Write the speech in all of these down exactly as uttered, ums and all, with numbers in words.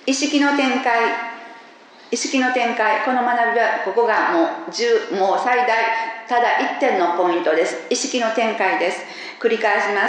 意識の展開、意識の展開、この学びはここがもうじゅう、もう最大ただいってんのポイントです。意識の展開です。繰り返します。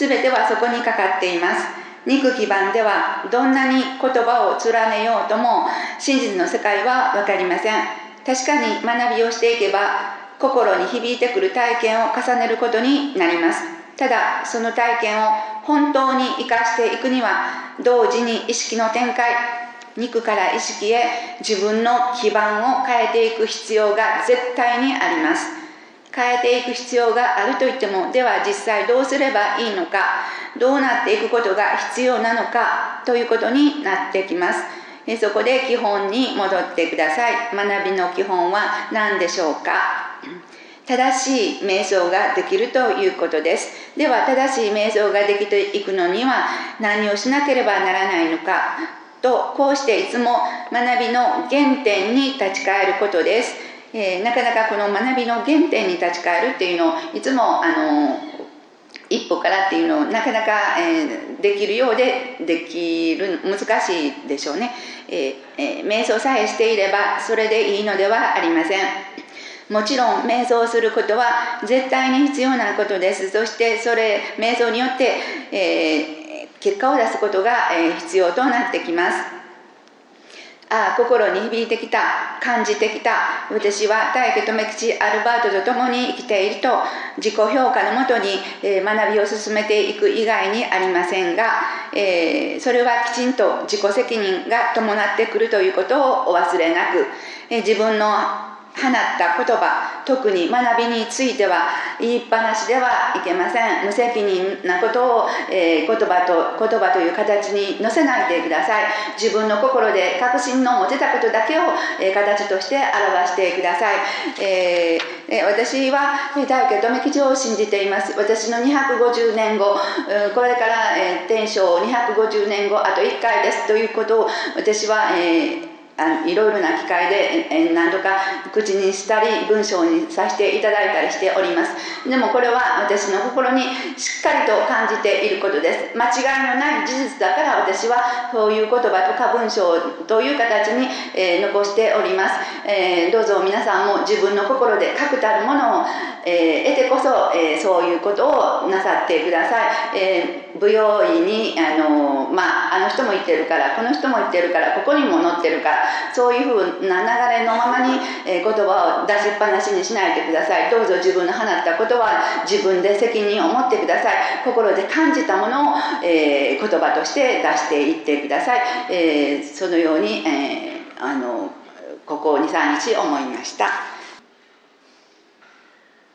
すべてはそこにかかっています。肉基盤ではどんなに言葉を連ねようとも真実の世界は分かりません。確かに学びをしていけば心に響いてくる体験を重ねることになります。ただその体験を本当に生かしていくには同時に意識の展開、肉から意識へ自分の基盤を変えていく必要が絶対にあります。変えていく必要があるといっても、では実際どうすればいいのか、どうなっていくことが必要なのかということになってきます。そこで基本に戻ってください。学びの基本は何でしょうか。正しい瞑想ができるということです。では正しい瞑想ができていくのには何をしなければならないのかと、こうしていつも学びの原点に立ち返ることです。えー、なかなかこの学びの原点に立ち返るっていうのをいつもあの一歩からっていうのをなかなか、えー、できるようでできる難しいでしょうね。えーえー、瞑想さえしていればそれでいいのではありません。もちろん瞑想することは絶対に必要なことです。そしてそれ瞑想によって、えー、結果を出すことが、えー、必要となってきます。ああ、心に響いてきた、感じてきた。私は大家留吉アルバートと共に生きていると自己評価のもとに、えー、学びを進めていく以外にありませんが、えー、それはきちんと自己責任が伴ってくるということをお忘れなく、えー、自分の放った言葉、特に学びについては言いっぱなしではいけません。無責任なことを、えー、言葉と言葉という形に乗せないでください。自分の心で確信の持てたことだけを、えー、形として表してください。えーえー、私は大家留吉を信じています。私のにひゃくごじゅうねんご、これから、えー、天正にひゃくごじゅうねんごあといっかいですということを私は、えーあいろいろな機会で何度か口にしたり文章にさせていただいたりしております。でもこれは私の心にしっかりと感じていることです。間違いのない事実だから私はそういう言葉とか文章という形に、えー、残しております。えー、どうぞ皆さんも自分の心で確たるものを、えー、得てこそ、えー、そういうことをなさってください。えー、不用意にあの、まあ、あの人も言ってるからこの人も言ってるからここにも載ってるからそういうふうな流れのままに、えー、言葉を出しっぱなしにしないでください。どうぞ自分の放ったことは自分で責任を持ってください。心で感じたものを、えー、言葉として出していってください。えー、そのように、えー、あのここに、さんにち思いました。